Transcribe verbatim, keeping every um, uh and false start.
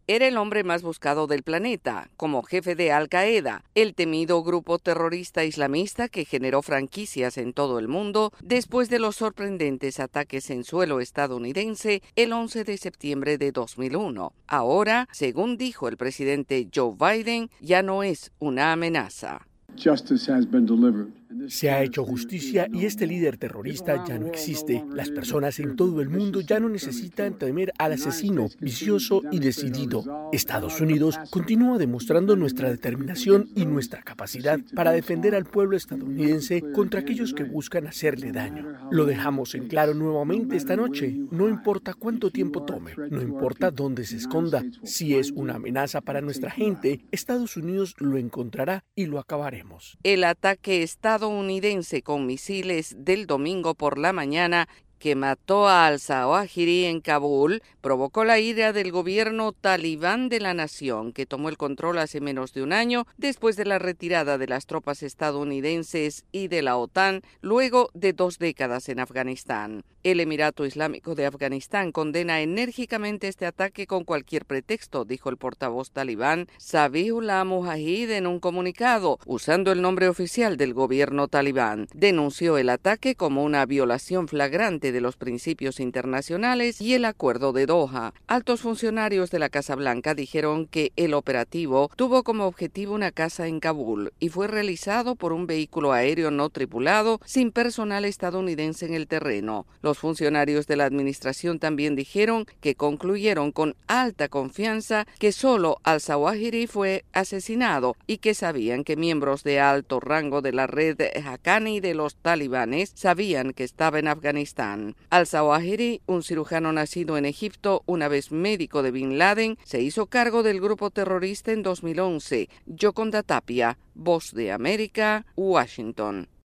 era el hombre más buscado del planeta, como jefe de Al-Qaeda, el temido grupo terrorista islamista que generó franquicias en todo el mundo después de los sorprendentes ataques en suelo estadounidense el once de septiembre de dos mil uno. Ahora, según dijo el presidente Joe Biden, ya no es una amenaza. Se ha hecho justicia y este líder terrorista ya no existe. Las personas en todo el mundo ya no necesitan temer al asesino vicioso y decidido. Estados Unidos continúa demostrando nuestra determinación y nuestra capacidad para defender al pueblo estadounidense contra aquellos que buscan hacerle daño. Lo dejamos en claro nuevamente esta noche. No importa cuánto tiempo tome, no importa dónde se esconda. Si es una amenaza para nuestra gente, Estados Unidos lo encontrará y lo acabaremos. El ataque estadounidense con misiles del domingo por la mañana que mató a al-Zawahiri en Kabul provocó la ira del gobierno talibán de la nación, que tomó el control hace menos de un año después de la retirada de las tropas estadounidenses y de la OTAN luego de dos décadas en Afganistán. El Emirato Islámico de Afganistán condena enérgicamente este ataque con cualquier pretexto, dijo el portavoz talibán Zabihullah Mujahid en un comunicado, usando el nombre oficial del gobierno talibán. Denunció el ataque como una violación flagrante de los principios internacionales y el Acuerdo de Doha. Altos funcionarios de la Casa Blanca dijeron que el operativo tuvo como objetivo una casa en Kabul y fue realizado por un vehículo aéreo no tripulado sin personal estadounidense en el terreno. Los funcionarios de la administración también dijeron que concluyeron con alta confianza que solo al-Zawahiri fue asesinado y que sabían que miembros de alto rango de la red Haqqani de los talibanes sabían que estaba en Afganistán. Al-Zawahiri, un cirujano nacido en Egipto, una vez médico de Bin Laden, se hizo cargo del grupo terrorista en dos mil once. Yoconda Tapia, Voz de América, Washington.